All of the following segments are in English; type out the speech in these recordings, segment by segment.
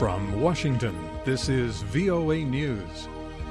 From Washington, this is VOA News.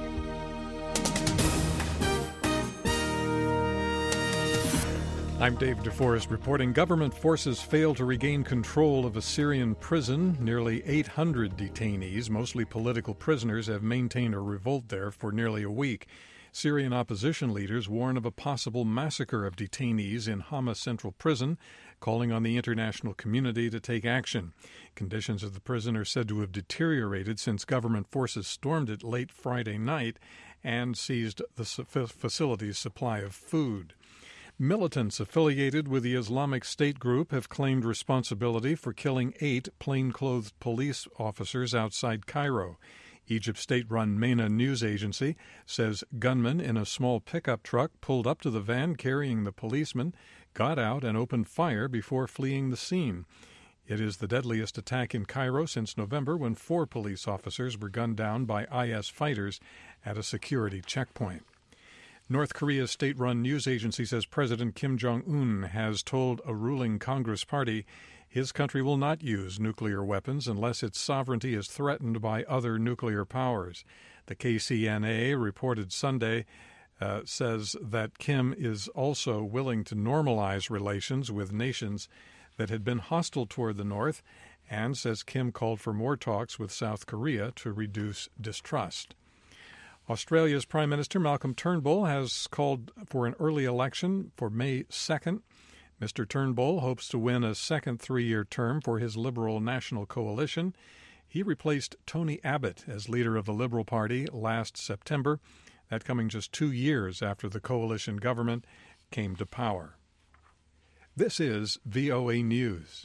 I'm Dave DeForest reporting government forces fail to regain control of a Syrian prison. Nearly 800 detainees, mostly political prisoners, have maintained a revolt there for nearly a week. Syrian opposition leaders warn of a possible massacre of detainees in Hama Central Prison, calling on the international community to take action. Conditions of the prison are said to have deteriorated since government forces stormed it late Friday night and seized the facility's supply of food. Militants affiliated with the Islamic State group have claimed responsibility for killing 8 plainclothed police officers outside Cairo. Egypt's state-run MENA news agency says gunmen in a small pickup truck pulled up to the van carrying the policemen, got out and opened fire before fleeing the scene. It is the deadliest attack in Cairo since November, when 4 police officers were gunned down by IS fighters at a security checkpoint. North Korea's state-run news agency says President Kim Jong-un has told a ruling Congress party his country will not use nuclear weapons unless its sovereignty is threatened by other nuclear powers. The KCNA reported Sunday says that Kim is also willing to normalize relations with nations that had been hostile toward the North, and says Kim called for more talks with South Korea to reduce distrust. Australia's Prime Minister Malcolm Turnbull has called for an early election for May 2nd. Mr. Turnbull hopes to win a second 3-year term for his Liberal National Coalition. He replaced Tony Abbott as leader of the Liberal Party last September, that coming just 2 years after the coalition government came to power. This is VOA News.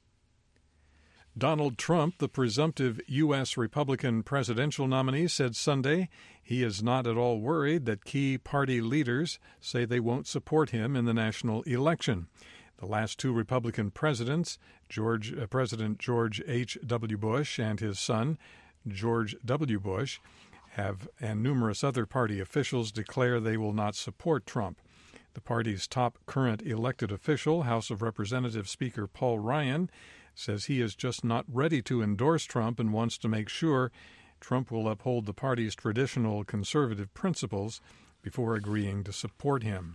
Donald Trump, the presumptive U.S. Republican presidential nominee, said Sunday he is not at all worried that key party leaders say they won't support him in the national election. The last 2 Republican presidents, President George H.W. Bush and his son, George W. Bush, and numerous other party officials declare they will not support Trump. The party's top current elected official, House of Representatives Speaker Paul Ryan, says he is just not ready to endorse Trump and wants to make sure Trump will uphold the party's traditional conservative principles before agreeing to support him.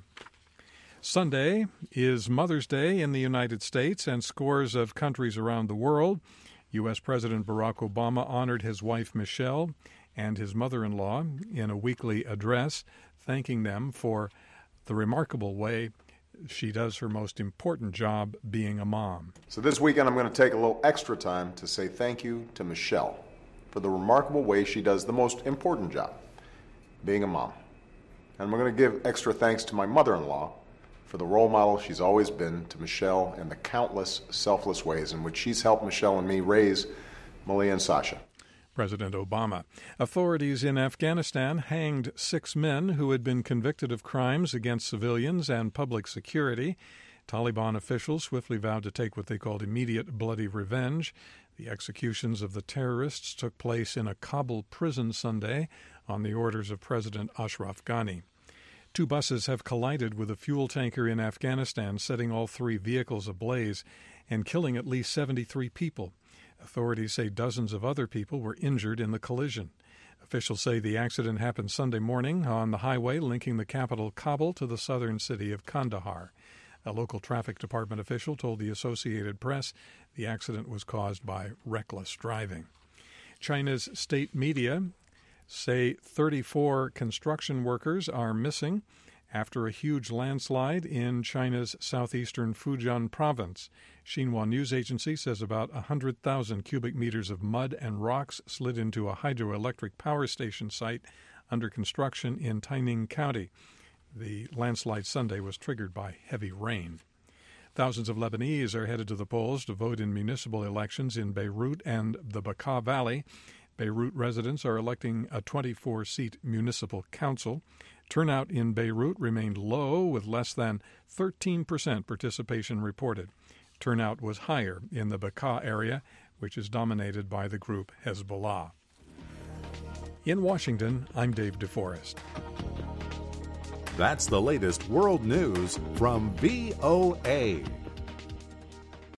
Sunday is Mother's Day in the United States and scores of countries around the world. U.S. President Barack Obama honored his wife Michelle and his mother-in-law in a weekly address, thanking them for the remarkable way she does her most important job, being a mom. So this weekend I'm going to take a little extra time to say thank you to Michelle for the remarkable way she does the most important job, being a mom. And I'm going to give extra thanks to my mother-in-law for the role model she's always been to Michelle and the countless selfless ways in which she's helped Michelle and me raise Malia and Sasha. President Obama. Authorities in Afghanistan hanged 6 men who had been convicted of crimes against civilians and public security. Taliban officials swiftly vowed to take what they called immediate bloody revenge. The executions of the terrorists took place in a Kabul prison Sunday on the orders of President Ashraf Ghani. 2 buses have collided with a fuel tanker in Afghanistan, setting all 3 vehicles ablaze and killing at least 73 people. Authorities say dozens of other people were injured in the collision. Officials say the accident happened Sunday morning on the highway linking the capital Kabul to the southern city of Kandahar. A local traffic department official told the Associated Press the accident was caused by reckless driving. China's state media say 34 construction workers are missing after a huge landslide in China's southeastern Fujian province. Xinhua news agency says about 100,000 cubic meters of mud and rocks slid into a hydroelectric power station site under construction in Taining County. The landslide Sunday was triggered by heavy rain. Thousands of Lebanese are headed to the polls to vote in municipal elections in Beirut and the Bekaa Valley. Beirut residents are electing a 24-seat municipal council. Turnout in Beirut remained low, with less than 13% participation reported. Turnout was higher in the Bekaa area, which is dominated by the group Hezbollah. In Washington, I'm Dave DeForest. That's the latest world news from VOA.